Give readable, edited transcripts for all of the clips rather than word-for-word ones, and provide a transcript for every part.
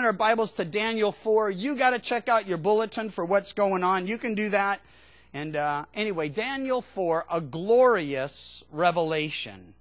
in our Bibles to Daniel 4. You got to check out your bulletin for what's going on. You can do that. And anyway, Daniel 4, a glorious revelation.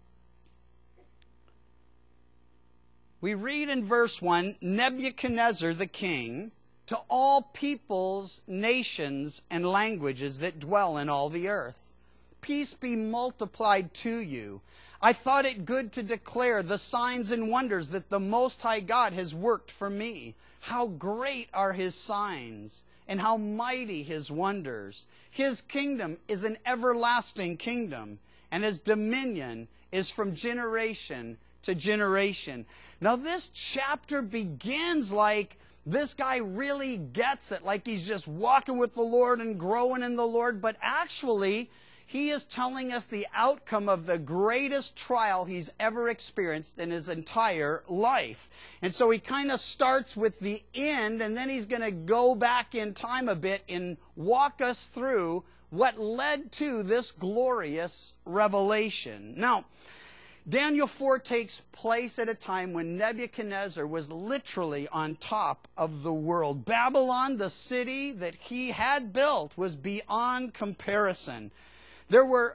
We read in verse 1, Nebuchadnezzar the king, to all peoples, nations, and languages that dwell in all the earth. Peace be multiplied to you. I thought it good to declare the signs and wonders that the Most High God has worked for me. How great are his signs, and how mighty his wonders. His kingdom is an everlasting kingdom, and his dominion is from generation to generation. Now this chapter begins like this guy really gets it, like he's just walking with the Lord and growing in the Lord, but actually he is telling us the outcome of the greatest trial he's ever experienced in his entire life. And so he kind of starts with the end, and then he's going to go back in time a bit and walk us through what led to this glorious revelation. Now, Daniel 4 takes place at a time when Nebuchadnezzar was literally on top of the world. Babylon, the city that he had built, was beyond comparison. There were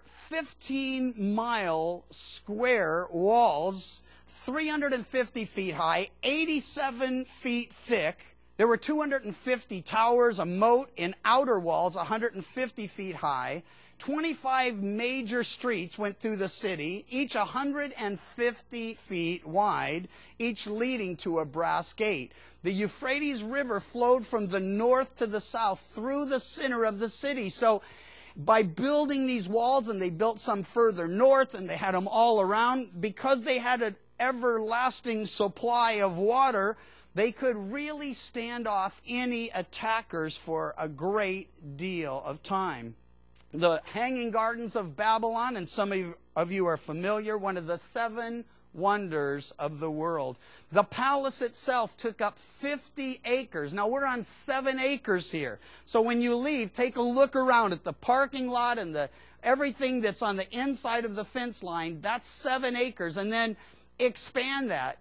15-mile square walls, 350 feet high, 87 feet thick. There were 250 towers, a moat in outer walls, 150 feet high. 25 major streets went through the city, each 150 feet wide, each leading to a brass gate. The Euphrates River flowed from the north to the south through the center of the city. So by building these walls, and they built some further north, and they had them all around, because they had an everlasting supply of water, they could really stand off any attackers for a great deal of time. The Hanging Gardens of Babylon, and some of you are familiar, one of the 7 wonders of the world. The palace itself took up 50 acres. Now we're on 7 acres here. So when you leave, take a look around at the parking lot and everything that's on the inside of the fence line. That's 7 acres. And then expand that.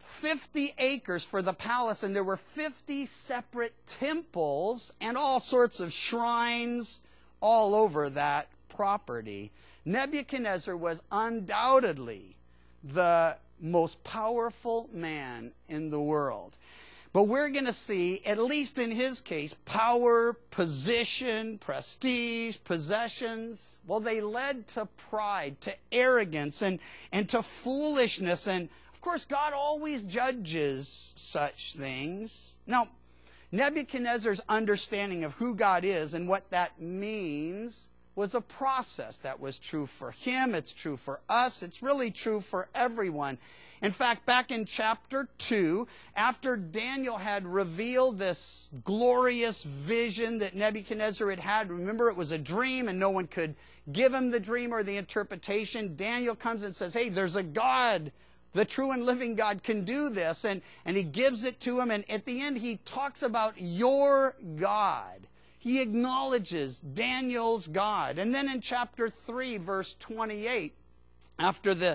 50 acres for the palace, and there were 50 separate temples and all sorts of shrines all over that property. Nebuchadnezzar was undoubtedly the most powerful man in the world. But we're going to see, at least in his case, power, position, prestige, possessions. Well, they led to pride, to arrogance, and to foolishness. And, of course, God always judges such things. Now, Nebuchadnezzar's understanding of who God is and what that means was a process. That was true for him. It's true for us. It's really true for everyone. In fact, back in chapter 2, after Daniel had revealed this glorious vision that Nebuchadnezzar had, remember it was a dream and no one could give him the dream or the interpretation. Daniel comes and says, hey, there's a God. The true and living God can do this, and he gives it to him, and at the end he talks about your God. He acknowledges Daniel's God. And then in chapter 3, verse 28, after the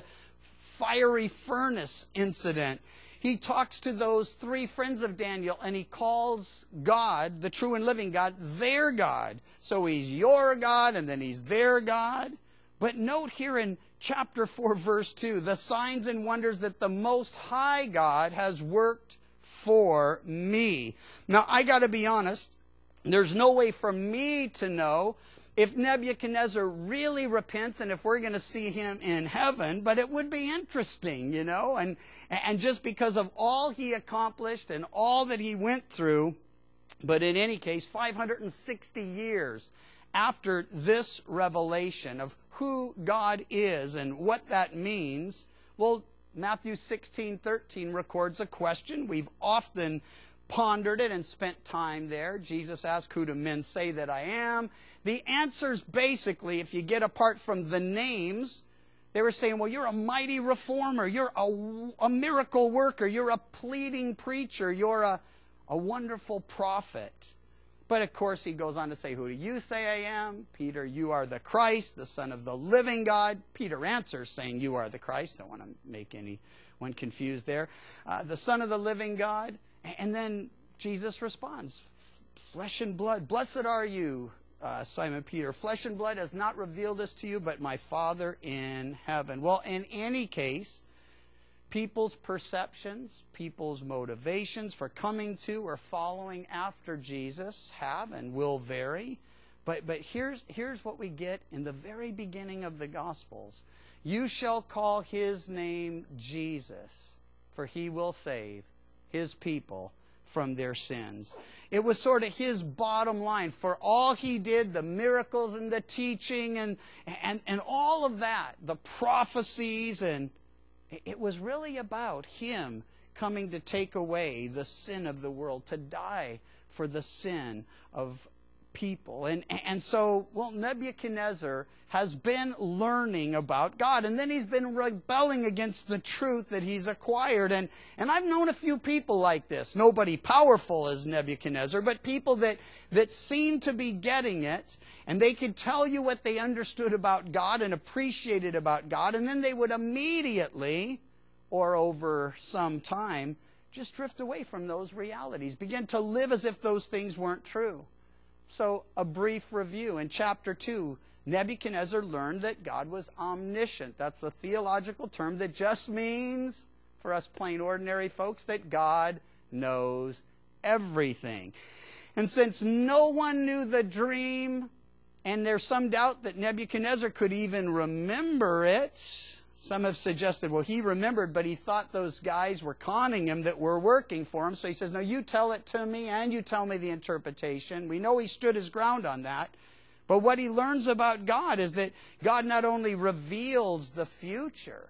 fiery furnace incident, he talks to those 3 friends of Daniel, and he calls God, the true and living God, their God. So he's your God, and then he's their God. But note here in chapter 4, verse 2, the signs and wonders that the Most High God has worked for me. Now, I got to be honest, there's no way for me to know if Nebuchadnezzar really repents and if we're going to see him in heaven, but it would be interesting, you know, and just because of all he accomplished and all that he went through. But in any case, 560 years after this revelation of who God is and what that means, well, Matthew 16:13 records a question. We've often pondered it and spent time there. Jesus asked, who do men say that I am? The answer's basically, if you get apart from the names, they were saying, well, you're a mighty reformer. You're a miracle worker. You're a pleading preacher. You're a wonderful prophet. But of course, he goes on to say, who do you say I am? Peter, you are the Christ, the Son of the living God. Peter answers saying, you are the Christ. Don't want to make anyone confused there. The Son of the living God. And then Jesus responds, flesh and blood. Blessed are you, Simon Peter. Flesh and blood has not revealed this to you, but my Father in heaven. Well, in any case, people's perceptions, people's motivations for coming to or following after Jesus have and will vary. But here's what we get in the very beginning of the Gospels. You shall call his name Jesus, for he will save his people from their sins. It was sort of his bottom line for all he did, the miracles and the teaching and all of that, the prophecies, and it was really about him coming to take away the sin of the world, to die for the sin of people. And so, well, Nebuchadnezzar has been learning about God, and then he's been rebelling against the truth that he's acquired. And I've known a few people like this. Nobody powerful as Nebuchadnezzar, but people that seem to be getting it, and they could tell you what they understood about God and appreciated about God, and then they would immediately, or over some time, just drift away from those realities, begin to live as if those things weren't true. So, a brief review. In chapter 2, Nebuchadnezzar learned that God was omniscient. That's the theological term that just means, for us plain ordinary folks, that God knows everything. And since no one knew the dream, and there's some doubt that Nebuchadnezzar could even remember it, some have suggested, well, he remembered, but he thought those guys were conning him that were working for him. So he says, no, you tell it to me and you tell me the interpretation. We know he stood his ground on that. But what he learns about God is that God not only reveals the future,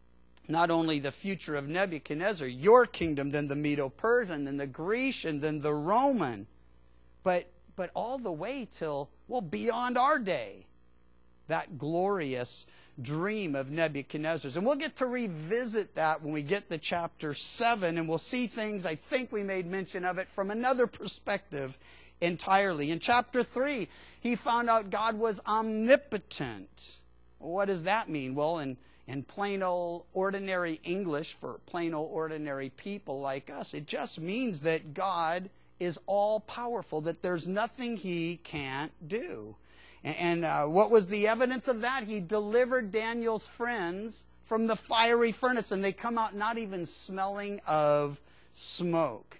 not only the future of Nebuchadnezzar, your kingdom, then the Medo-Persian, then the Grecian, then the Roman, but all the way till, well, beyond our day, that glorious dream of Nebuchadnezzar's. And we'll get to revisit that when we get to chapter 7, and we'll see things, I think we made mention of it, from another perspective entirely. In chapter 3, he found out God was omnipotent. What does that mean? Well, in plain old ordinary English, for plain old ordinary people like us, it just means that God is all-powerful, that there's nothing he can't do. And what was the evidence of that? He delivered Daniel's friends from the fiery furnace, and they come out not even smelling of smoke.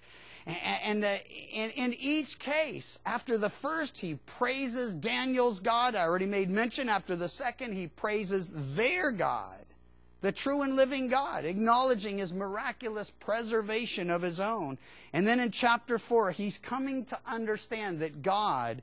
And in each case, after the first, he praises Daniel's God. I already made mention. After the second, he praises their God, the true and living God, acknowledging his miraculous preservation of his own. And then in chapter 4, he's coming to understand that God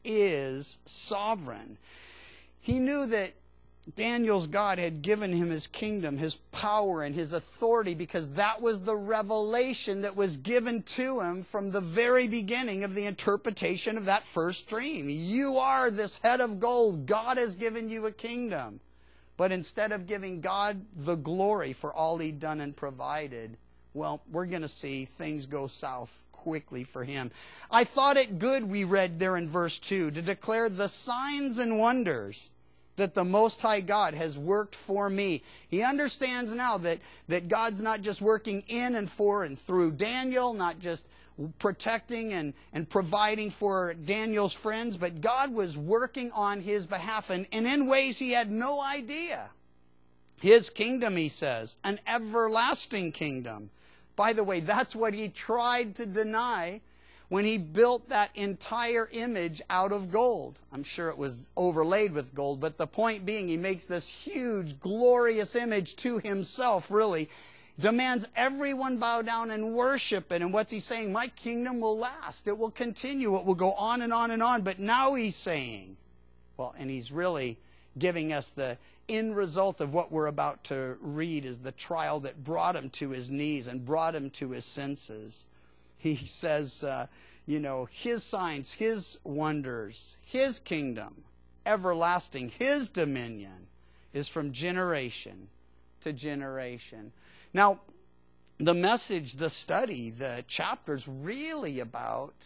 is sovereign. He knew that Daniel's God had given him his kingdom, his power, and his authority, because that was the revelation that was given to him from the very beginning of the interpretation of that first dream. You are this head of gold. God has given you a kingdom. But instead of giving God the glory for all he'd done and provided, well, we're going to see things go south quickly for him. I thought it good, we read there in verse 2, to declare the signs and wonders that the Most High God has worked for me. He understands now that God's not just working in and for and through Daniel, not just protecting and providing for Daniel's friends, but God was working on his behalf, and in ways he had no idea. His kingdom, he says, an everlasting kingdom. By the way, that's what he tried to deny when he built that entire image out of gold. I'm sure it was overlaid with gold, but the point being, he makes this huge, glorious image to himself, really. Demands everyone bow down and worship it. And what's he saying? My kingdom will last. It will continue. It will go on and on and on. But now he's saying, well, and he's really giving us the end result of what we're about to read is the trial that brought him to his knees and brought him to his senses. He says, his signs, his wonders, his kingdom, everlasting, his dominion is from generation to generation. Now, the message, the study, the chapter's really about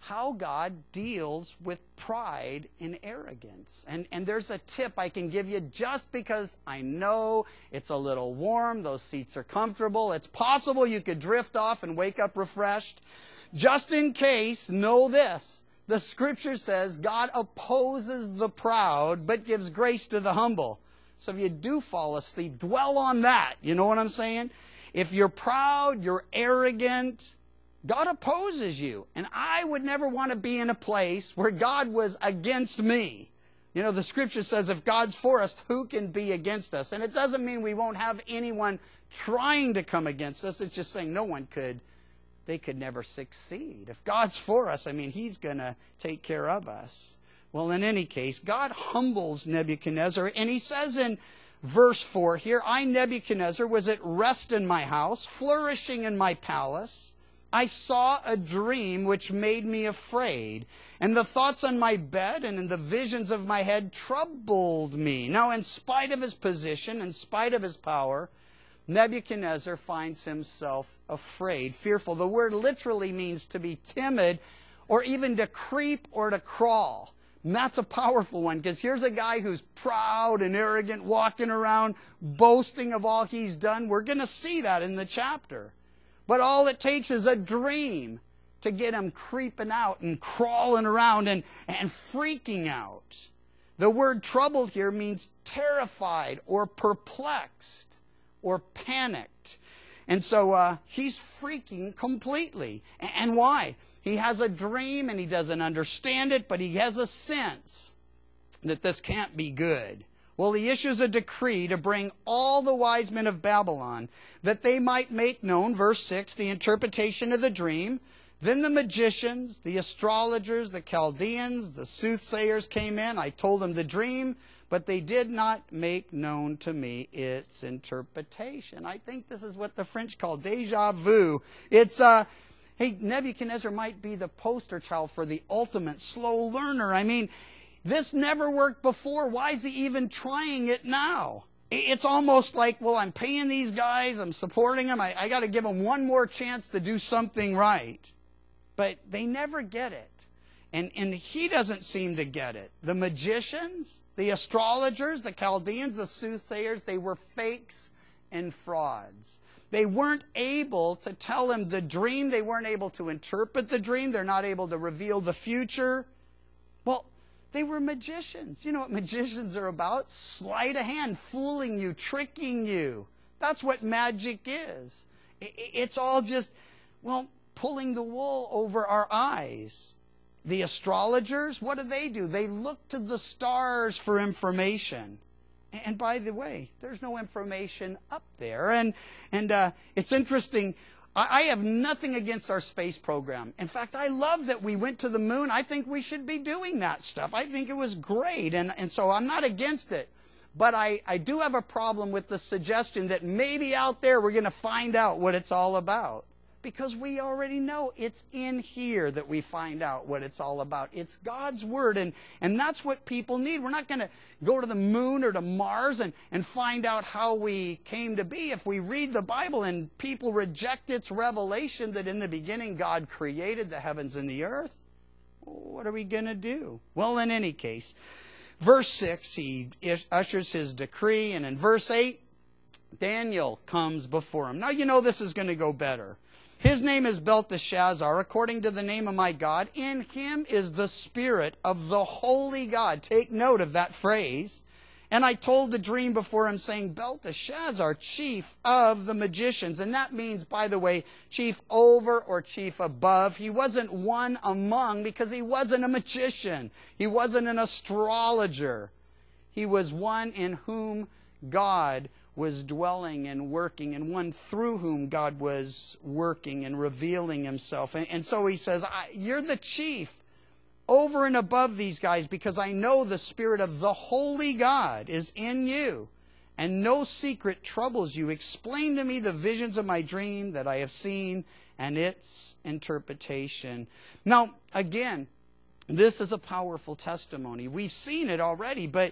how God deals with pride and arrogance. And there's a tip I can give you just because I know it's a little warm, those seats are comfortable, it's possible you could drift off and wake up refreshed. Just in case, know this. The scripture says God opposes the proud but gives grace to the humble. So if you do fall asleep, dwell on that. You know what I'm saying? If you're proud, you're arrogant, God opposes you. And I would never want to be in a place where God was against me. You know, the scripture says if God's for us, who can be against us? And it doesn't mean we won't have anyone trying to come against us. It's just saying no one could. They could never succeed. If God's for us, I mean, He's going to take care of us. Well, in any case, God humbles Nebuchadnezzar. And he says in verse 4 here, I, Nebuchadnezzar, was at rest in my house, flourishing in my palace. I saw a dream which made me afraid, and the thoughts on my bed and in the visions of my head troubled me. Now, in spite of his position, in spite of his power, Nebuchadnezzar finds himself afraid, fearful. The word literally means to be timid or even to creep or to crawl. And that's a powerful one, because here's a guy who's proud and arrogant, walking around, boasting of all he's done. We're going to see that in the chapter. But all it takes is a dream to get him creeping out and crawling around and freaking out. The word troubled here means terrified or perplexed or panicked. And so he's freaking completely. And why? He has a dream and he doesn't understand it, but he has a sense that this can't be good. Well, he issues a decree to bring all the wise men of Babylon, that they might make known, verse 6, the interpretation of the dream. Then the magicians, the astrologers, the Chaldeans, the soothsayers came in. I told them the dream, but they did not make known to me its interpretation. I think this is what the French call déjà vu. It's, hey, Nebuchadnezzar might be the poster child for the ultimate slow learner. I mean, this never worked before. Why is he even trying it now? It's almost like, well, I'm paying these guys, I'm supporting them, I got to give them one more chance to do something right. But they never get it. And he doesn't seem to get it. The magicians, the astrologers, the Chaldeans, the soothsayers, they were fakes and frauds. They weren't able to tell him the dream. They weren't able to interpret the dream. They're not able to reveal the future. Well, they were magicians. You know what magicians are about? Sleight of hand, fooling you, tricking you. That's what magic is. It's all just, well, pulling the wool over our eyes. The astrologers, what do? They look to the stars for information. And by the way, there's no information up there. And it's interesting. I have nothing against our space program. In fact, I love that we went to the moon. I think we should be doing that stuff. I think it was great. And so I'm not against it. But I do have a problem with the suggestion that maybe out there we're going to find out what it's all about. Because we already know it's in here that we find out what it's all about. It's God's Word, and that's what people need. We're not going to go to the moon or to Mars and find out how we came to be. If we read the Bible and people reject its revelation that in the beginning God created the heavens and the earth, what are we going to do? Well, in any case, verse 6, he ushers his decree, and in verse 8, Daniel comes before him. Now you know this is going to go better. His name is Belteshazzar, according to the name of my God. In him is the Spirit of the Holy God. Take note of that phrase. And I told the dream before him, saying, Belteshazzar, chief of the magicians. And that means, by the way, chief over or chief above. He wasn't one among, because he wasn't a magician. He wasn't an astrologer. He was one in whom God was dwelling and working, and one through whom God was working and revealing himself. And so he says, you're the chief over and above these guys, because I know the Spirit of the Holy God is in you, and no secret troubles you. Explain to me the visions of my dream that I have seen and its interpretation. Now, again, this is a powerful testimony. We've seen it already, but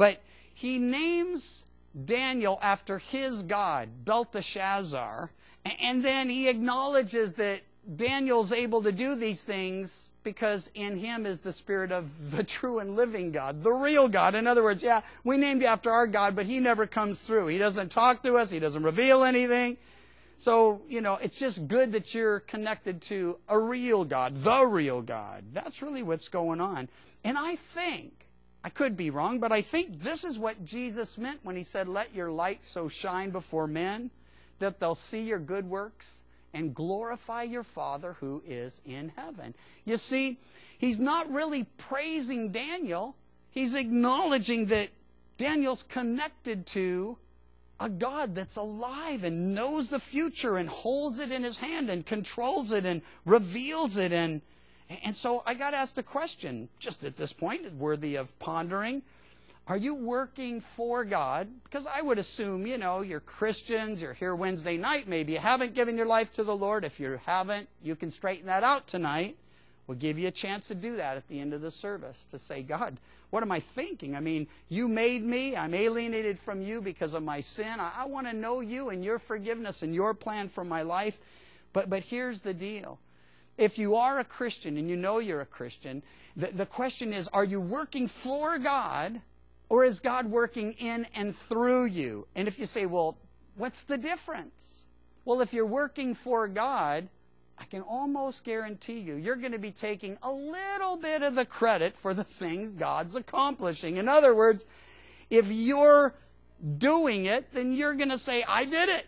he names Daniel after his god, Belteshazzar, and then he acknowledges that Daniel's able to do these things because in him is the spirit of the true and living God, the real God. In other words, yeah, we named you after our God, but he never comes through. He doesn't talk to us. He doesn't reveal anything. So, it's just good that you're connected to a real God, the real God. That's really what's going on. And I think, I could be wrong, but I think this is what Jesus meant when he said, let your light so shine before men that they'll see your good works and glorify your Father who is in heaven. You see, he's not really praising Daniel. He's acknowledging that Daniel's connected to a God that's alive and knows the future and holds it in his hand and controls it and reveals it. And so I got asked a question just at this point, worthy of pondering. Are you working for God? Because I would assume, you're Christians, you're here Wednesday night, maybe you haven't given your life to the Lord. If you haven't, you can straighten that out tonight. We'll give you a chance to do that at the end of the service, to say, God, what am I thinking? I mean, you made me. I'm alienated from you because of my sin. I want to know you and your forgiveness and your plan for my life. But here's the deal. If you are a Christian and you know you're a Christian, the question is, are you working for God, or is God working in and through you? And if you say, well, what's the difference? Well, if you're working for God, I can almost guarantee you're going to be taking a little bit of the credit for the things God's accomplishing. In other words, if you're doing it, then you're going to say, I did it.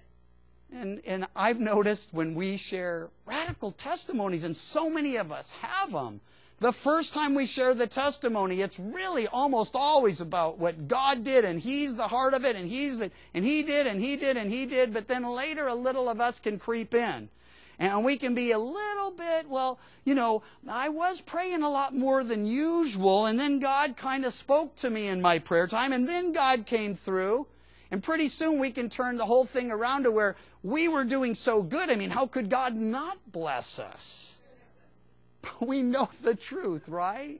And I've noticed when we share radical testimonies, and so many of us have them, the first time we share the testimony, it's really almost always about what God did, and he's the heart of it, and he did, and he did, and he did. But then later a little of us can creep in. And we can be a little bit, I was praying a lot more than usual, and then God kind of spoke to me in my prayer time, and then God came through. And pretty soon we can turn the whole thing around to where we were doing so good. I mean, how could God not bless us? We know the truth, right?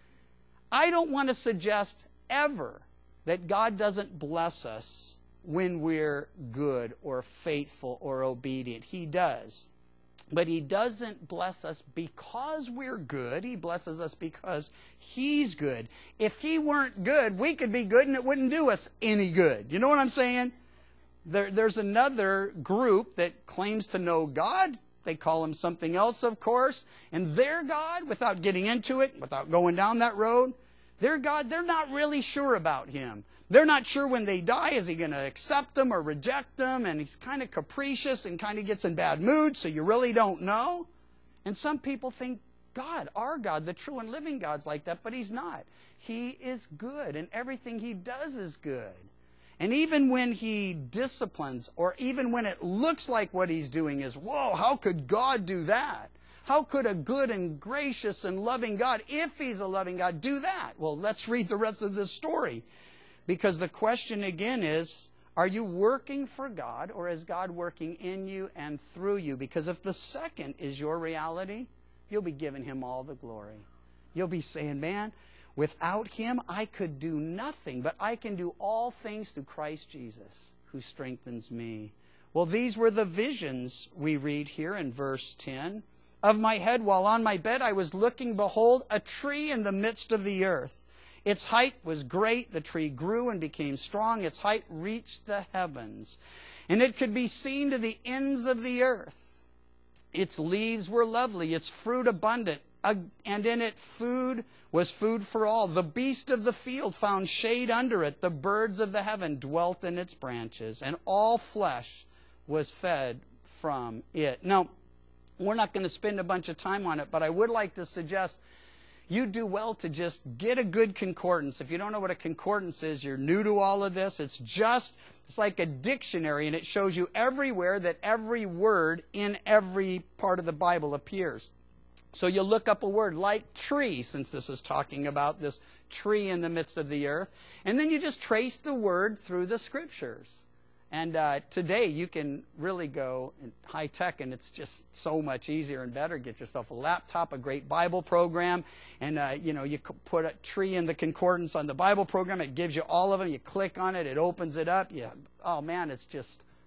I don't want to suggest ever that God doesn't bless us when we're good or faithful or obedient. He does. But he doesn't bless us because we're good. He blesses us because he's good. If he weren't good, we could be good and it wouldn't do us any good. You know what I'm saying? There's another group that claims to know God. They call him something else, of course. And their God, without getting into it, without going down that road, their God, they're not really sure about him. They're not sure when they die, is he going to accept them or reject them? And he's kind of capricious and kind of gets in bad moods, so you really don't know. And some people think God, our God, the true and living God's like that, but he's not. He is good, and everything he does is good. And even when he disciplines, or even when it looks like what he's doing is, whoa, how could God do that? How could a good and gracious and loving God, if he's a loving God, do that? Well, let's read the rest of this story. Because the question again is, are you working for God, or is God working in you and through you? Because if the second is your reality, you'll be giving him all the glory. You'll be saying, man, without him I could do nothing, but I can do all things through Christ Jesus, who strengthens me. Well, these were the visions we read here in verse 10. Of my head while on my bed I was looking, behold, a tree in the midst of the earth. Its height was great. The tree grew and became strong. Its height reached the heavens, and it could be seen to the ends of the earth. Its leaves were lovely, its fruit abundant, and in it food was food for all. The beast of the field found shade under it. The birds of the heaven dwelt in its branches, and all flesh was fed from it. Now, we're not going to spend a bunch of time on it, but I would like to suggest you do well to just get a good concordance. If you don't know what a concordance is, you're new to all of this. It's like a dictionary, and it shows you everywhere that every word in every part of the Bible appears. So you look up a word like tree, since this is talking about this tree in the midst of the earth, and then you just trace the word through the scriptures. And today you can really go high tech, and it's just so much easier and better. Get yourself a laptop, a great Bible program, and you put a tree in the concordance on the Bible program. It gives you all of them. You click on it, it opens it up. Oh man, it's just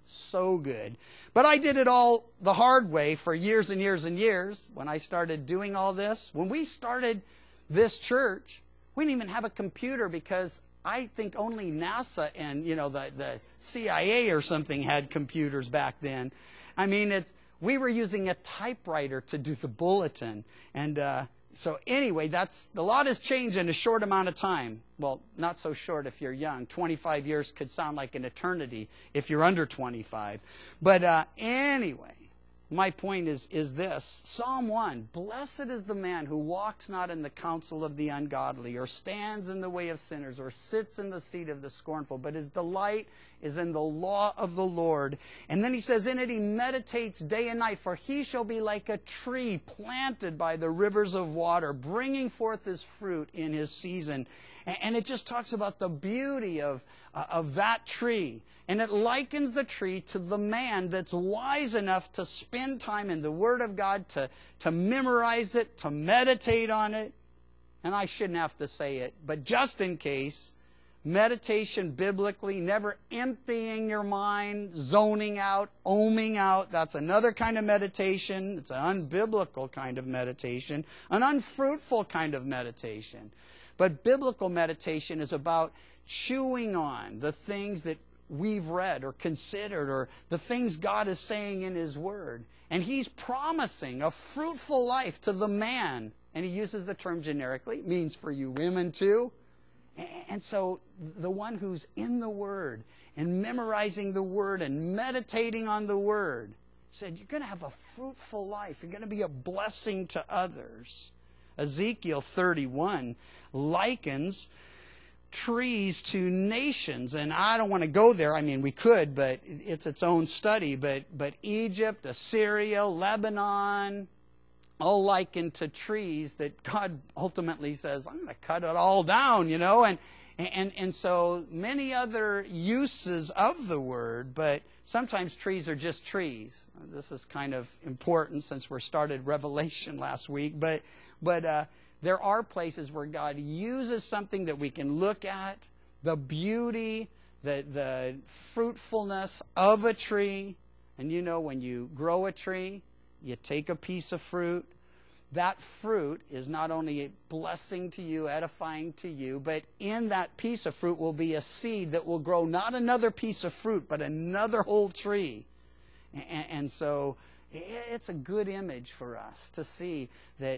So good. But I did it all the hard way for years and years and years when I started doing all this. When we started this church, we didn't even have a computer because I think only NASA and, the CIA or something had computers back then. I mean, we were using a typewriter to do the bulletin. And so anyway, a lot has changed in a short amount of time. Well, not so short if you're young. 25 years could sound like an eternity if you're under 25. But anyway, my point is this. Psalm 1, blessed is the man who walks not in the counsel of the ungodly, or stands in the way of sinners, or sits in the seat of the scornful, but his delight is in the law of the Lord. And then he says, in it he meditates day and night, for he shall be like a tree planted by the rivers of water, bringing forth his fruit in his season. And it just talks about the beauty of that tree. And it likens the tree to the man that's wise enough to spend time in the Word of God, to memorize it, to meditate on it. And I shouldn't have to say it, but just in case, meditation biblically, never emptying your mind, zoning out, oming out. That's another kind of meditation. It's an unbiblical kind of meditation, an unfruitful kind of meditation. But biblical meditation is about chewing on the things that we've read or considered, or the things God is saying in His Word. And He's promising a fruitful life to the man. And He uses the term generically. It means for you women too. And so the one who's in the Word and memorizing the Word and meditating on the Word said, you're going to have a fruitful life. You're going to be a blessing to others. Ezekiel 31 likens trees to nations, and I don't want to go there. I mean, we could, but it's its own study. But Egypt, Assyria, Lebanon, all likened to trees that God ultimately says, I'm going to cut it all down, and so many other uses of the word, but sometimes trees are just trees. This is kind of important since we started Revelation last week, but there are places where God uses something that we can look at, the beauty, the fruitfulness of a tree. And when you grow a tree, you take a piece of fruit. That fruit is not only a blessing to you, edifying to you, but in that piece of fruit will be a seed that will grow not another piece of fruit, but another whole tree. And so it's a good image for us to see that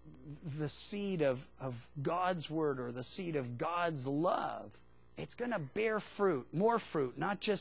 the seed of God's Word, or the seed of God's love, it's going to bear fruit, more fruit, not just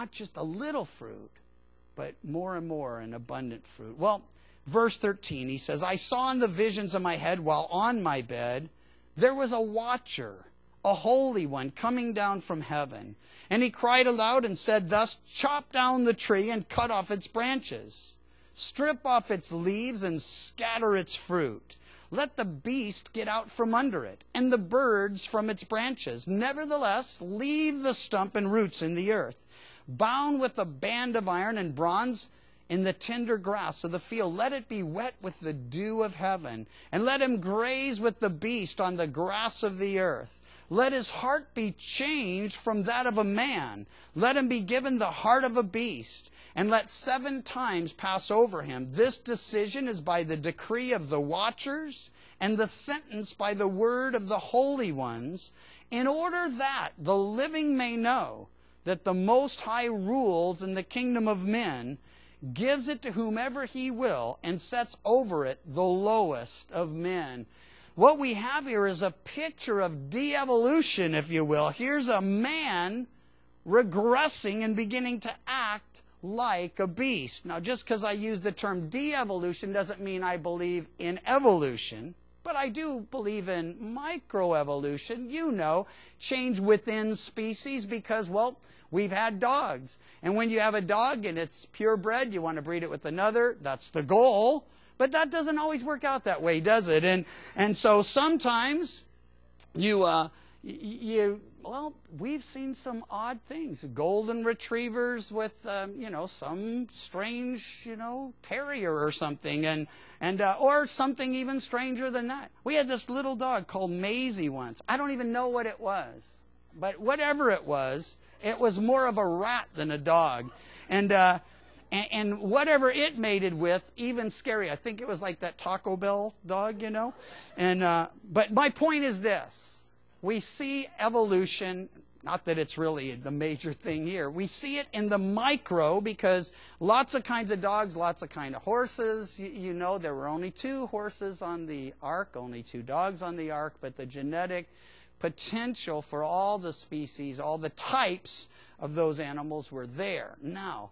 a little fruit, but more and more and abundant fruit. Well, verse 13, he says, I saw in the visions of my head while on my bed, there was a watcher, a holy one, coming down from heaven. And he cried aloud and said thus, chop down the tree and cut off its branches. Strip off its leaves and scatter its fruit. Let the beast get out from under it, and the birds from its branches. Nevertheless, leave the stump and roots in the earth, bound with a band of iron and bronze in the tender grass of the field. Let it be wet with the dew of heaven, and let him graze with the beast on the grass of the earth. Let his heart be changed from that of a man. Let him be given the heart of a beast, and let 7 times pass over him. This decision is by the decree of the watchers, and the sentence by the word of the holy ones, in order that the living may know that the Most High rules in the kingdom of men, gives it to whomever He will, and sets over it the lowest of men. What we have here is a picture of de-evolution, if you will. Here's a man regressing and beginning to act like a beast. Now, just because I use the term de-evolution doesn't mean I believe in evolution, but I do believe in microevolution, change within species, because, we've had dogs. And when you have a dog and it's purebred, you want to breed it with another. That's the goal. But that doesn't always work out that way, does it? And so sometimes we've seen some odd things. Golden retrievers with, some strange, terrier or something, or something even stranger than that. We had this little dog called Maisie once. I don't even know what it was, but whatever it was, It was more of a rat than a dog. And whatever it mated with, even scary. I think it was like that Taco Bell dog, you know. But my point is this. We see evolution, not that it's really the major thing here. We see it in the micro because lots of kinds of dogs, lots of kind of horses. You know, there were only 2 horses on the ark, only 2 dogs on the ark, but the genetic potential for all the species, all the types of those animals were there. Now,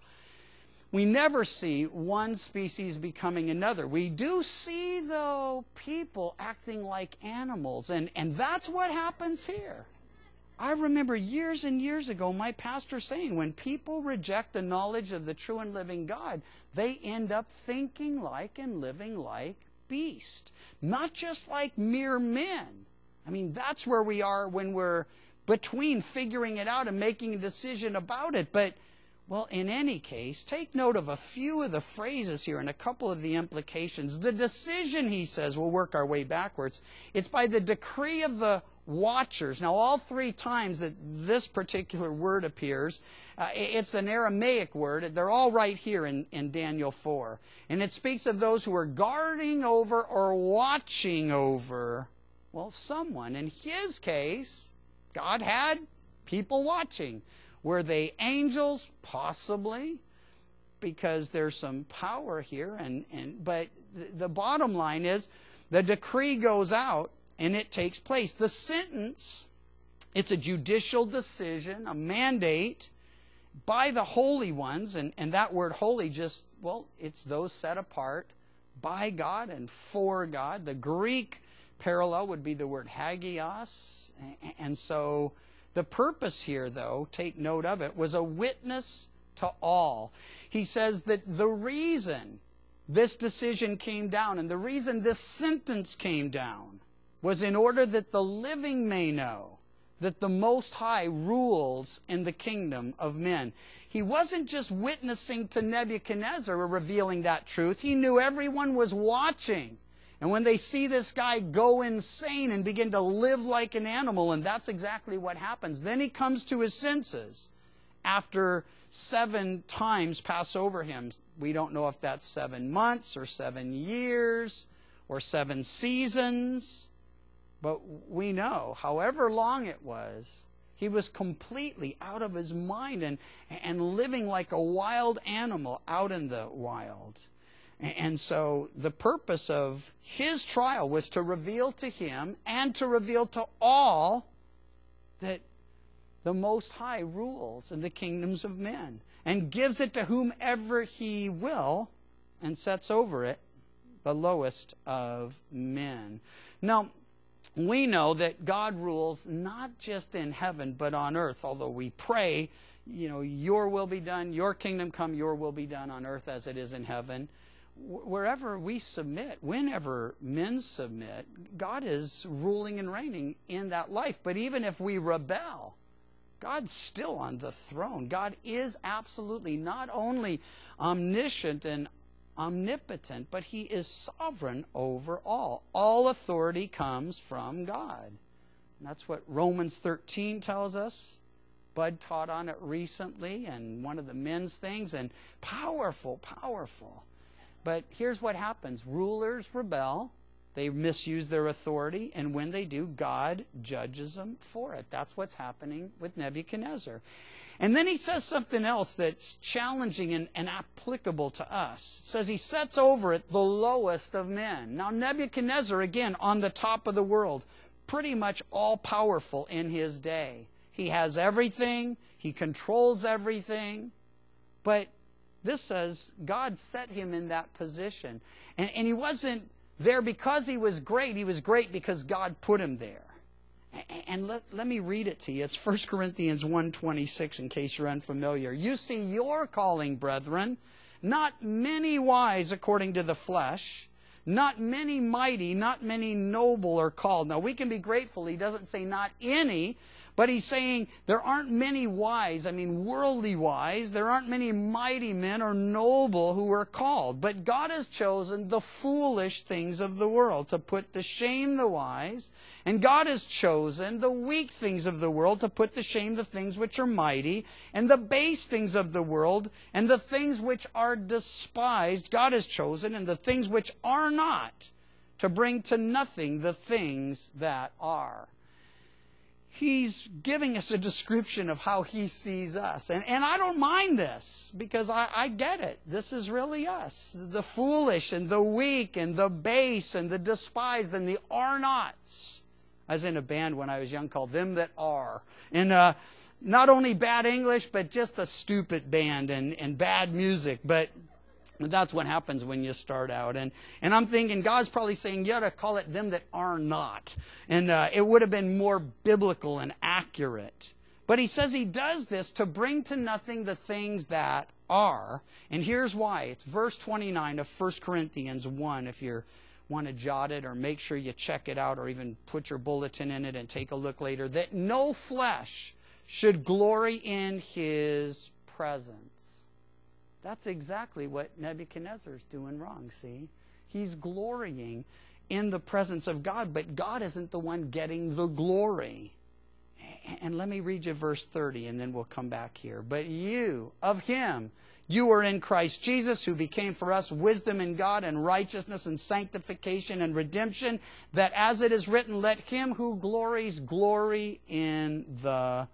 we never see one species becoming another. We do see, though, people acting like animals, and that's what happens here. I remember years and years ago my pastor saying when people reject the knowledge of the true and living God, they end up thinking like and living like beasts, not just like mere men. I mean, that's where we are when we're between figuring it out and making a decision about it. But, well, in any case, take note of a few of the phrases here and a couple of the implications. The decision, he says, we'll work our way backwards. It's by the decree of the watchers. Now, all 3 times that this particular word appears, it's an Aramaic word. They're all right here in Daniel 4. And it speaks of those who are guarding over or watching over, well, someone. In his case, God had people watching. Were they angels? Possibly, because there's some power here. But the bottom line is the decree goes out and it takes place. The sentence, it's a judicial decision, a mandate by the holy ones. And that word holy just, well, it's those set apart by God and for God. The Greek parallel would be the word hagios. And so the purpose here, though, take note of it, was a witness to all. He says that the reason this decision came down and the reason this sentence came down was in order that the living may know that the Most High rules in the kingdom of men. He wasn't just witnessing to Nebuchadnezzar or revealing that truth. He knew everyone was watching. And when they see this guy go insane and begin to live like an animal, and that's exactly what happens, then he comes to his senses after 7 times pass over him. We don't know if that's 7 months or 7 years or 7 seasons, but we know, however long it was, he was completely out of his mind and living like a wild animal out in the wild. And so the purpose of his trial was to reveal to him and to reveal to all that the Most High rules in the kingdoms of men and gives it to whomever he will and sets over it the lowest of men. Now, we know that God rules not just in heaven but on earth, although we pray, you know, your will be done, your kingdom come, your will be done on earth as it is in heaven. Wherever we submit, whenever men submit, God is ruling and reigning in that life. But even if we rebel, God's still on the throne. God is absolutely not only omniscient and omnipotent, but he is sovereign over all. All authority comes from God. And that's what Romans 13 tells us. Bud taught on it recently and one of the men's things, and powerful, powerful. But here's what happens. Rulers rebel. They misuse their authority. And when they do, God judges them for it. That's what's happening with Nebuchadnezzar. And then he says something else that's challenging and applicable to us. It says he sets over it the lowest of men. Now Nebuchadnezzar, again, on the top of the world, pretty much all-powerful in his day. He has everything. He controls everything. But this says God set him in that position. And he wasn't there because he was great. He was great because God put him there. And let me read it to you. It's 1 Corinthians 1:26 in case you're unfamiliar. You see your calling, brethren, not many wise according to the flesh, not many mighty, not many noble are called. Now we can be grateful. He doesn't say not any, But he's saying there aren't many wise, I mean worldly wise, there aren't many mighty men or noble who are called. But God has chosen the foolish things of the world to put to shame the wise. And God has chosen the weak things of the world to put to shame the things which are mighty, and the base things of the world, and the things which are despised, God has chosen, and the things which are not, to bring to nothing the things that are. He's giving us a description of how he sees us. And I don't mind this, because I get it. This is really us. The foolish and the weak and the base and the despised and the are-nots. I was in a band when I was young called Them That Are. And not only bad English, but just a stupid band and bad music. But that's what happens when you start out. And I'm thinking God's probably saying you ought to call it Them That Are Not. And it would have been more biblical and accurate. But he says he does this to bring to nothing the things that are. And here's why. It's verse 29 of 1 Corinthians 1, if you want to jot it or make sure you check it out or even put your bulletin in it and take a look later. That no flesh should glory in his presence. That's exactly what Nebuchadnezzar's doing wrong, see? He's glorying in the presence of God, but God isn't the one getting the glory. And let me read you verse 30, and then we'll come back here. But you, of him, you are in Christ Jesus, who became for us wisdom in God and righteousness and sanctification and redemption, that as it is written, let him who glories glory in the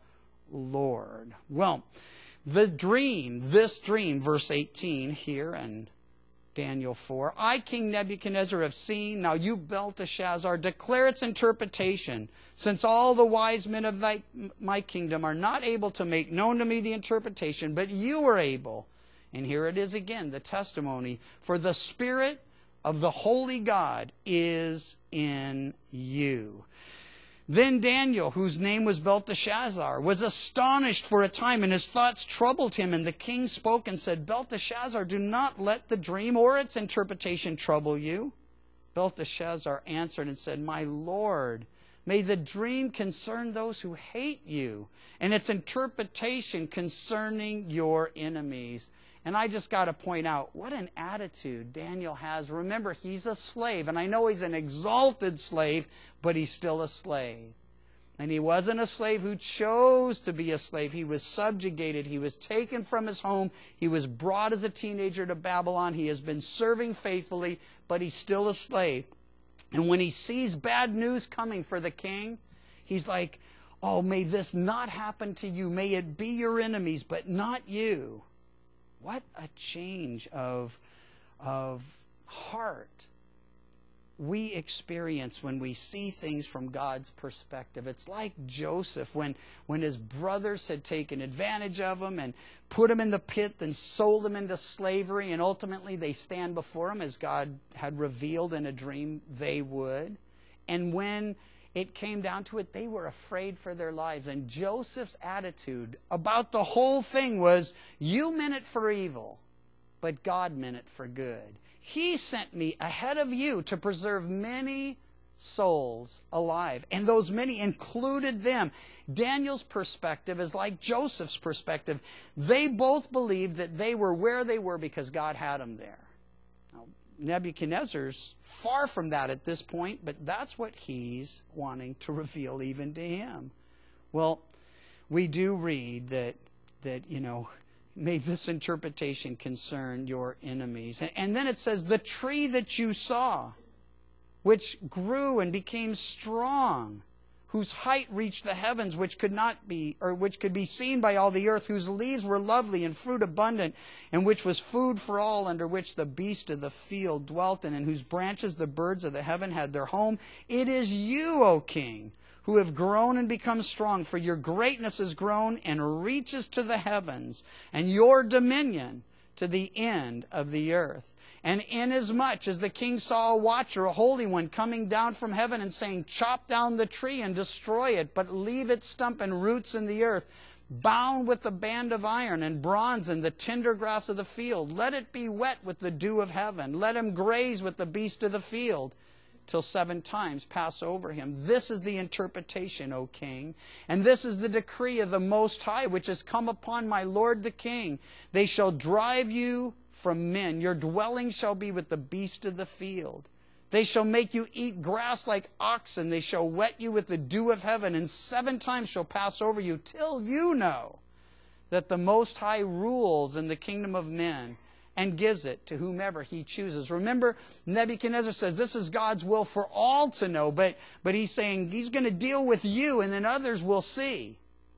Lord. Well, this dream, verse 18 here in Daniel 4. I, King Nebuchadnezzar, have seen. Now you, Belteshazzar, declare its interpretation, since all the wise men of my kingdom are not able to make known to me the interpretation, but you are able. And here it is again, the testimony. For the Spirit of the Holy God is in you. Then Daniel, whose name was Belteshazzar, was astonished for a time, and his thoughts troubled him. And the king spoke and said, Belteshazzar, do not let the dream or its interpretation trouble you. Belteshazzar answered and said, My Lord, may the dream concern those who hate you, and its interpretation concerning your enemies. And I just got to point out what an attitude Daniel has. Remember, he's a slave, and I know he's an exalted slave, but he's still a slave. And he wasn't a slave who chose to be a slave. He was subjugated. He was taken from his home. He was brought as a teenager to Babylon. He has been serving faithfully, but he's still a slave. And when he sees bad news coming for the king, he's like, oh, may this not happen to you. May it be your enemies, but not you. What a change of heart we experience when we see things from God's perspective. It's like Joseph when his brothers had taken advantage of him and put him in the pit and sold him into slavery, and ultimately they stand before him as God had revealed in a dream they would. And when it came down to it, they were afraid for their lives. And Joseph's attitude about the whole thing was, you meant it for evil, but God meant it for good. He sent me ahead of you to preserve many souls alive. And those many included them. Daniel's perspective is like Joseph's perspective. They both believed that they were where they were because God had them there. Nebuchadnezzar's far from that at this point, but that's what he's wanting to reveal even to him. Well, we do read that may this interpretation concern your enemies. And then it says, the tree that you saw, which grew and became strong, whose height reached the heavens, which could be seen by all the earth, whose leaves were lovely and fruit abundant, and which was food for all, under which the beasts of the field dwelt in, and whose branches the birds of the heaven had their home. It is you, O king, who have grown and become strong, for your greatness has grown and reaches to the heavens, and your dominion to the end of the earth. And inasmuch as the king saw a watcher, a holy one, coming down from heaven and saying, chop down the tree and destroy it, but leave its stump and roots in the earth, bound with a band of iron and bronze and the tender grass of the field. Let it be wet with the dew of heaven. Let him graze with the beast of the field. till 7 times pass over him. This is the interpretation, O king, and this is the decree of the Most High, which has come upon my lord the king. They shall drive you from men. Your dwelling shall be with the beast of the field. They shall make you eat grass like oxen. They shall wet you with the dew of heaven, and 7 times shall pass over you, till you know that the Most High rules in the kingdom of men and gives it to whomever he chooses. Remember, Nebuchadnezzar says this is God's will for all to know, but he's saying he's going to deal with you, and then others will see.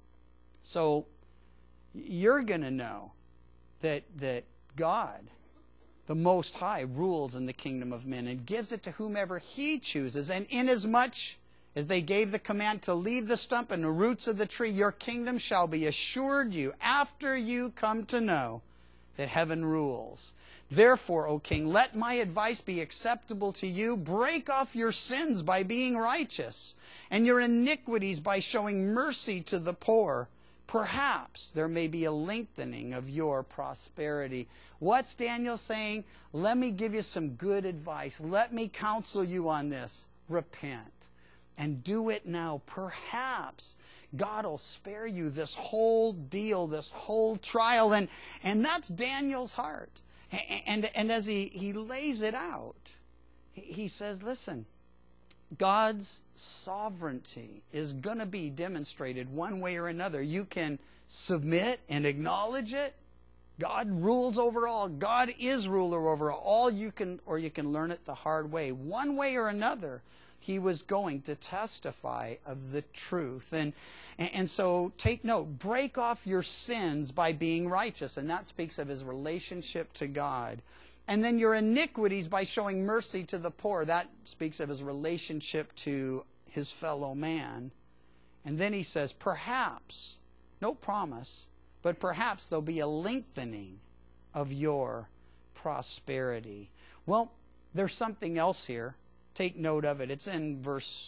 So you're going to know that God, the Most High, rules in the kingdom of men and gives it to whomever he chooses. And inasmuch as they gave the command to leave the stump and the roots of the tree, your kingdom shall be assured you after you come to know that heaven rules. Therefore, O king, let my advice be acceptable to you. Break off your sins by being righteous, and your iniquities by showing mercy to the poor. Perhaps there may be a lengthening of your prosperity. What's Daniel saying? Let me give you some good advice. Let me counsel you on this. Repent. And do it now. Perhaps God will spare you this whole deal, this whole trial. And that's Daniel's heart. And as he lays it out, he says, listen, God's sovereignty is going to be demonstrated one way or another. You can submit and acknowledge it. God rules over all. God is ruler over all. You can learn it the hard way. One way or another, he was going to testify of the truth. And so take note, break off your sins by being righteous. And that speaks of his relationship to God. And then your iniquities by showing mercy to the poor. That speaks of his relationship to his fellow man. And then he says, perhaps, no promise, but perhaps there'll be a lengthening of your prosperity. Well, there's something else here. Take note of it. It's in verse,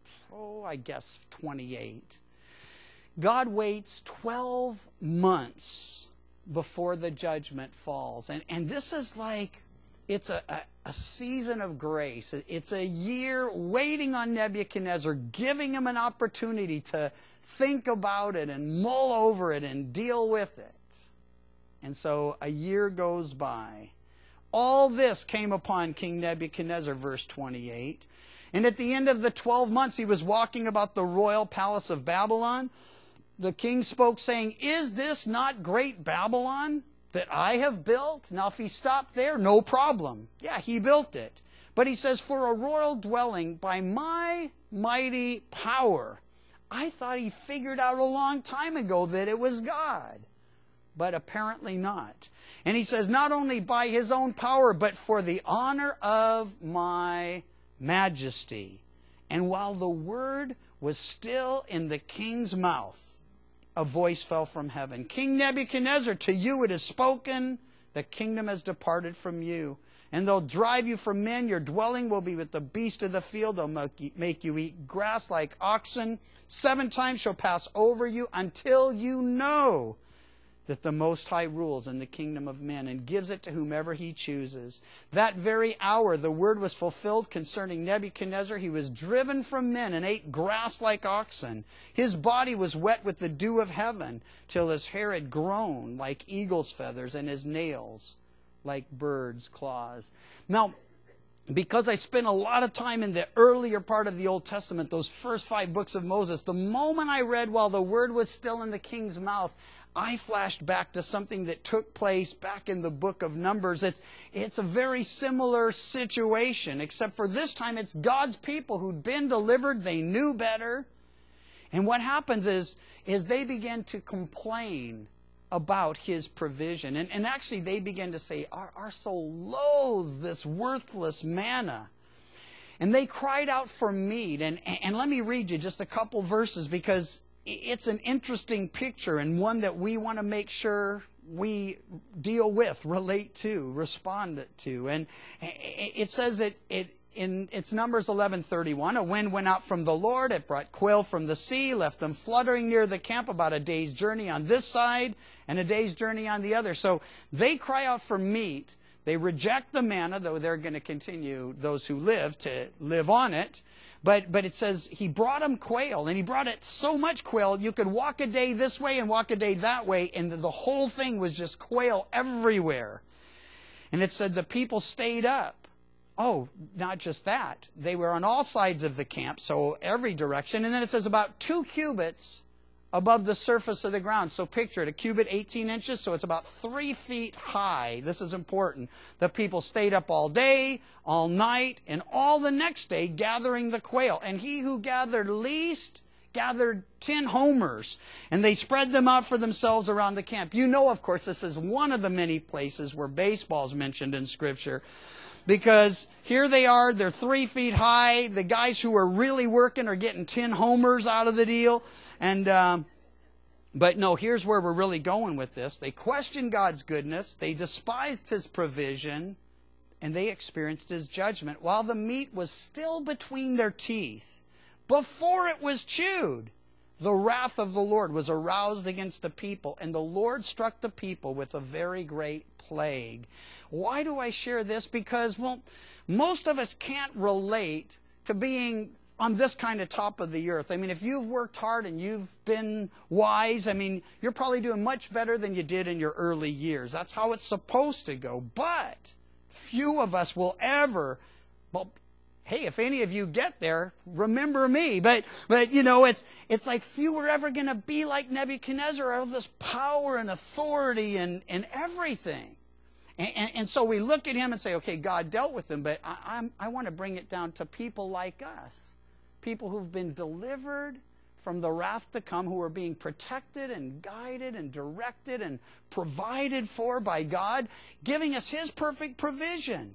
28. God waits 12 months before the judgment falls. And this is like, it's a season of grace. It's a year waiting on Nebuchadnezzar, giving him an opportunity to think about it and mull over it and deal with it. And so a year goes by. All this came upon King Nebuchadnezzar, verse 28. And at the end of the 12 months, he was walking about the royal palace of Babylon. The king spoke, saying, is this not great Babylon that I have built? Now, if he stopped there, no problem. Yeah, he built it. But he says, for a royal dwelling by my mighty power. I thought he figured out a long time ago that it was God. But apparently not. And he says, not only by his own power, but for the honor of my majesty. And while the word was still in the king's mouth, a voice fell from heaven. King Nebuchadnezzar, to you it is spoken, the kingdom has departed from you. And they'll drive you from men. Your dwelling will be with the beast of the field. They'll make you eat grass like oxen. 7 times shall pass over you until you know that the Most High rules in the kingdom of men and gives it to whomever he chooses. That very hour the word was fulfilled concerning Nebuchadnezzar. He was driven from men and ate grass like oxen. His body was wet with the dew of heaven till his hair had grown like eagle's feathers and his nails like birds' claws. Now, because I spent a lot of time in the earlier part of the Old Testament, those first 5 books of Moses, the moment I read while the word was still in the king's mouth, I flashed back to something that took place back in the book of Numbers. It's a very similar situation, except for this time it's God's people who'd been delivered. They knew better. And what happens is they begin to complain about his provision. And actually they begin to say, our soul loathes this worthless manna. And they cried out for meat. And let me read you just a couple verses because it's an interesting picture and one that we want to make sure we deal with, relate to, respond to. And it says that it's Numbers 11:31. A wind went out from the Lord. It brought quail from the sea, left them fluttering near the camp about a day's journey on this side and a day's journey on the other. So they cry out for meat. They reject the manna, though they're going to continue, those who live, to live on it. But it says he brought them quail, and he brought it so much quail, you could walk a day this way and walk a day that way, and the whole thing was just quail everywhere. And it said the people stayed up. Oh, not just that. They were on all sides of the camp, so every direction. And then it says about 2 cubits above the surface of the ground. So picture it, a cubit 18 inches, so it's about 3 feet high. This is important. The people stayed up all day, all night, and all the next day gathering the quail. And he who gathered least gathered 10 homers, and they spread them out for themselves around the camp. You know, of course, this is one of the many places where baseball is mentioned in Scripture, because here they are, they're 3 feet high. The guys who are really working are getting 10 homers out of the deal. And but no, here's where we're really going with this. They questioned God's goodness. They despised his provision. And they experienced his judgment while the meat was still between their teeth. Before it was chewed, the wrath of the Lord was aroused against the people. And the Lord struck the people with a very great plague. Why do I share this? Because, well, most of us can't relate to being on this kind of top of the earth. I mean, if you've worked hard and you've been wise, I mean, you're probably doing much better than you did in your early years. That's how it's supposed to go. But few of us will ever, well, hey, if any of you get there, remember me. But you know, it's like few are ever going to be like Nebuchadnezzar, all this power and authority and everything. And so we look at him and say, okay, God dealt with him, but I want to bring it down to people like us. People who've been delivered from the wrath to come, who are being protected and guided and directed and provided for by God, giving us his perfect provision.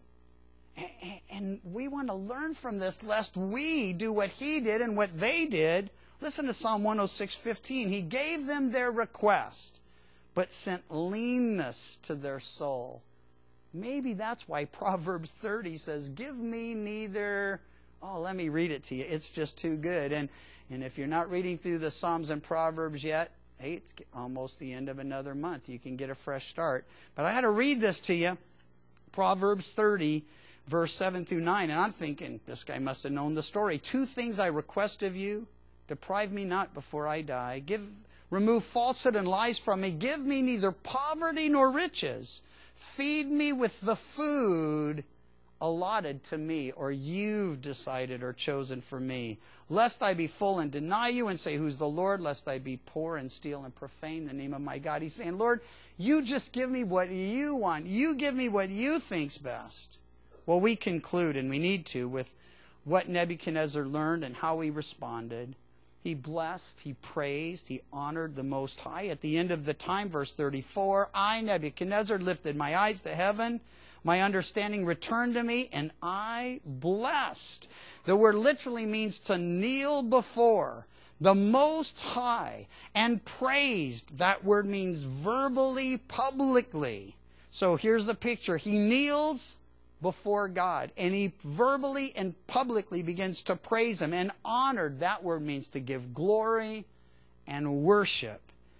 And we want to learn from this, lest we do what he did and what they did. Listen to Psalm 106:15. He gave them their request, but sent leanness to their soul. Maybe that's why Proverbs 30 says, give me neither... Oh, let me read it to you. It's just too good. And if you're not reading through the Psalms and Proverbs yet, hey, it's almost the end of another month. You can get a fresh start. But I had to read this to you. Proverbs 30, verse 7 through 9. And I'm thinking, this guy must have known the story. 2 things I request of you. Deprive me not before I die. Remove falsehood and lies from me. Give me neither poverty nor riches. Feed me with the food allotted to me, or you've decided or chosen for me, lest I be full and deny you and say, who's the Lord? Lest I be poor and steal and profane the name of my God. He's saying, Lord, you just give me what you want. You give me what you think's best. Well, we conclude, and we need to, with what Nebuchadnezzar learned and how he responded. He blessed, he praised, he honored the Most High. At the end of the time, verse 34, I, Nebuchadnezzar, lifted my eyes to heaven. My understanding returned to me, and I blessed. The word literally means to kneel before the Most High and praised. That word means verbally, publicly. So here's the picture. He kneels before God, and he verbally and publicly begins to praise him. And honored, that word means to give glory and worship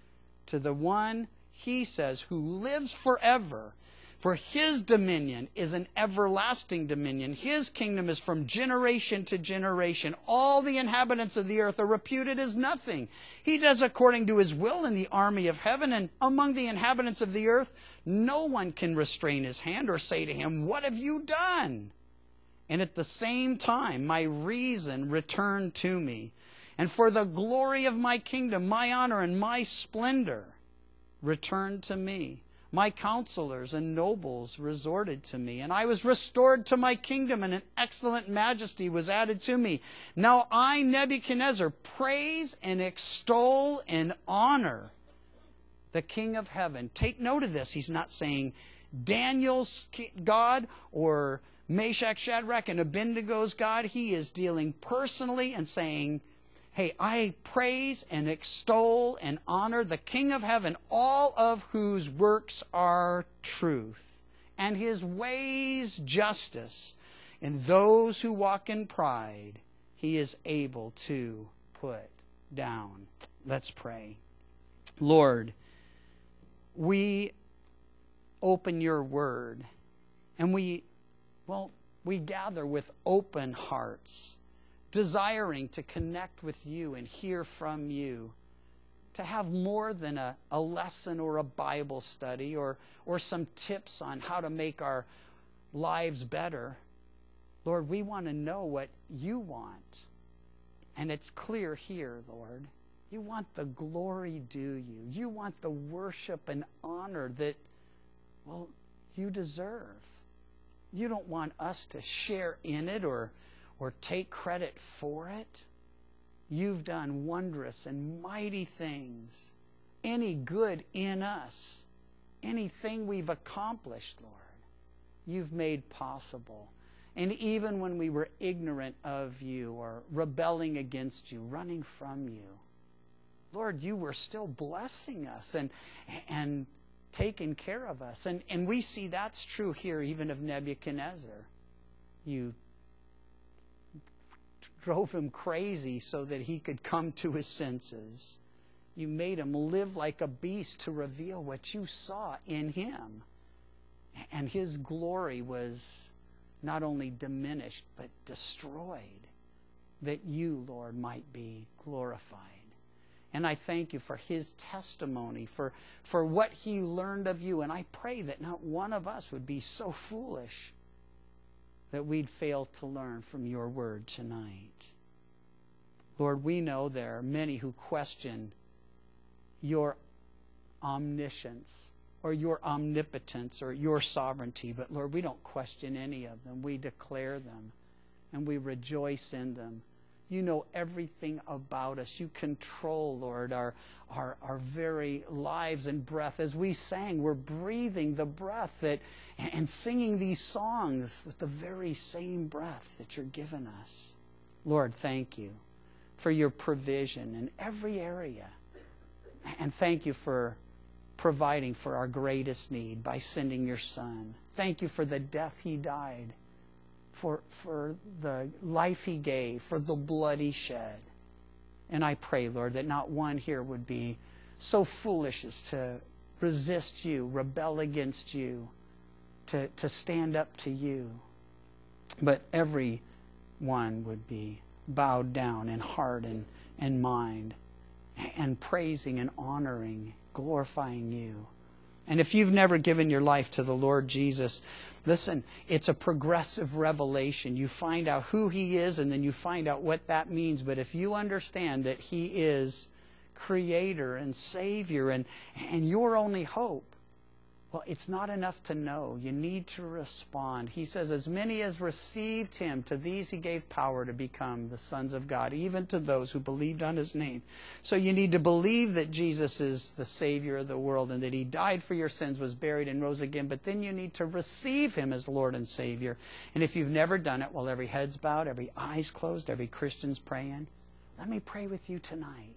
to the one, he says, who lives forever. For his dominion is an everlasting dominion. His kingdom is from generation to generation. All the inhabitants of the earth are reputed as nothing. He does according to his will in the army of heaven, and among the inhabitants of the earth, no one can restrain his hand or say to him, what have you done? And at the same time, my reason returned to me. And for the glory of my kingdom, my honor and my splendor returned to me. My counselors and nobles resorted to me, and I was restored to my kingdom, and an excellent majesty was added to me. Now I, Nebuchadnezzar, praise and extol and honor the King of heaven. Take note of this. He's not saying Daniel's God or Meshach, Shadrach, and Abednego's God. He is dealing personally and saying, hey, I praise and extol and honor the King of heaven, all of whose works are truth, and his ways justice. And those who walk in pride, he is able to put down. Let's pray. Lord, we open your word, And we gather with open hearts, desiring to connect with you and hear from you, to have more than a lesson or a Bible study or some tips on how to make our lives better. Lord, we want to know what you want. And it's clear here, Lord. You want the glory due you. You want the worship and honor that, well, you deserve. You don't want us to share in it or take credit for it. You've done wondrous and mighty things. Any good in us, anything we've accomplished, Lord, you've made possible. And even when we were ignorant of you or rebelling against you, running from you, Lord, you were still blessing us and taking care of us. And we see that's true here even of Nebuchadnezzar. You drove him crazy so that he could come to his senses. You made him live like a beast to reveal what you saw in him. And his glory was not only diminished, but destroyed, that you, Lord, might be glorified. And I thank you for his testimony, for what he learned of you. And I pray that not one of us would be so foolish that we'd fail to learn from your word tonight. Lord, we know there are many who question your omniscience or your omnipotence or your sovereignty. But Lord, we don't question any of them. We declare them and we rejoice in them. You know everything about us. You control, Lord, our very lives and breath. As we sang, we're breathing the breath and singing these songs with the very same breath that you're giving us. Lord, thank you for your provision in every area. And thank you for providing for our greatest need by sending your Son. Thank you for the death he died, for the life he gave, for the blood he shed. And I pray, Lord, that not one here would be so foolish as to resist you, rebel against you, to stand up to you. But every one would be bowed down in heart and mind, and praising and honoring, glorifying you. And if you've never given your life to the Lord Jesus, listen, it's a progressive revelation. You find out who he is, and then you find out what that means. But if you understand that he is creator and savior and your only hope, well, it's not enough to know. You need to respond. He says, as many as received him, to these he gave power to become the sons of God, even to those who believed on his name. So you need to believe that Jesus is the Savior of the world and that he died for your sins, was buried, and rose again. But then you need to receive him as Lord and Savior. And if you've never done it, while every head's bowed, every eye's closed, every Christian's praying, let me pray with you tonight.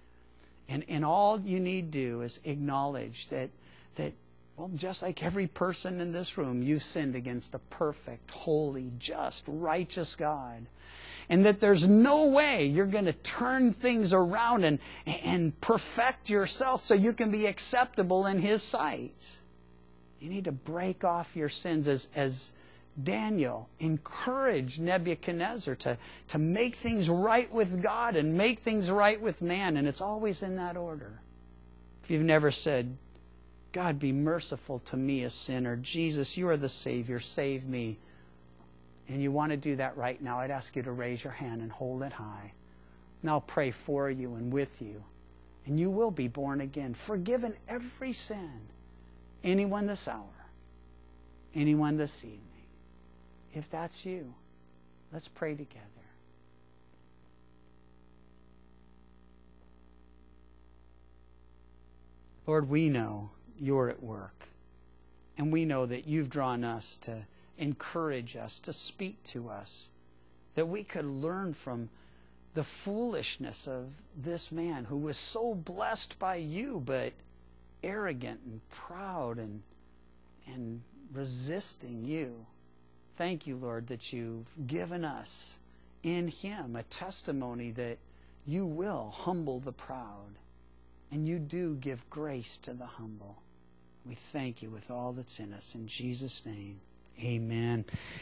And all you need to do is acknowledge that well, just like every person in this room, you've sinned against the perfect, holy, just, righteous God. And that there's no way you're going to turn things around and perfect yourself so you can be acceptable in his sight. You need to break off your sins as Daniel encouraged Nebuchadnezzar to make things right with God and make things right with man. And it's always in that order. If you've never said, God, be merciful to me, a sinner. Jesus, you are the Savior. Save me. And you want to do that right now, I'd ask you to raise your hand and hold it high. And I'll pray for you and with you. And you will be born again, forgiven every sin. Anyone this hour, anyone this evening. If that's you, let's pray together. Lord, we know you're at work. And we know that you've drawn us to encourage us, to speak to us, that we could learn from the foolishness of this man who was so blessed by you, but arrogant and proud and resisting you. Thank you, Lord, that you've given us in him a testimony that you will humble the proud, and you do give grace to the humble. We thank you with all that's in us. In Jesus' name, Amen.